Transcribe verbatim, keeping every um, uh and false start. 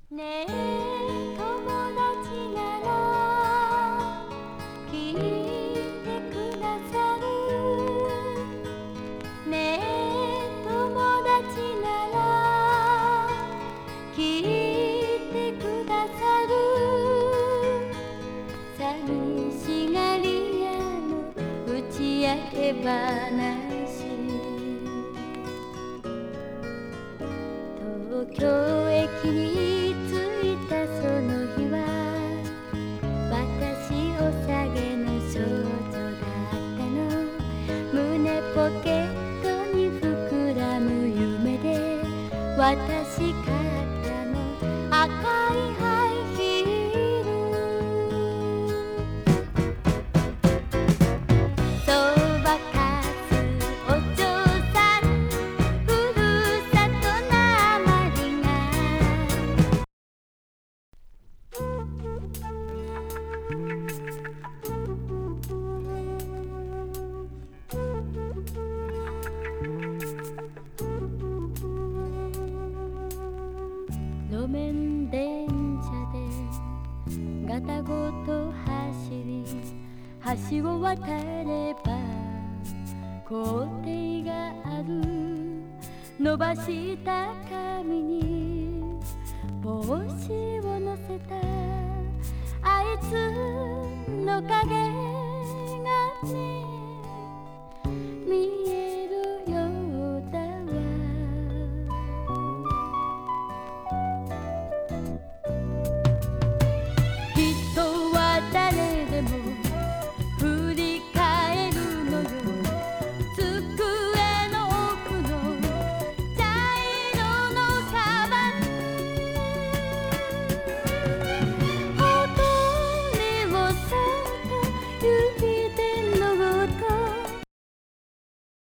ねえ友達なら聞いてくださる。ねえ友達なら聞いてくださる。寂しがり屋の打ち明け話、東京駅に着いたその日は私おさげの少女だったの。胸ポケットに膨らむ夢で私買ったの赤いハイヒール。そばかすお嬢さんふるさとなまりが路面電車でガタごと走り橋を渡れば校庭がある。伸ばした髪に帽子を乗せたあいつの影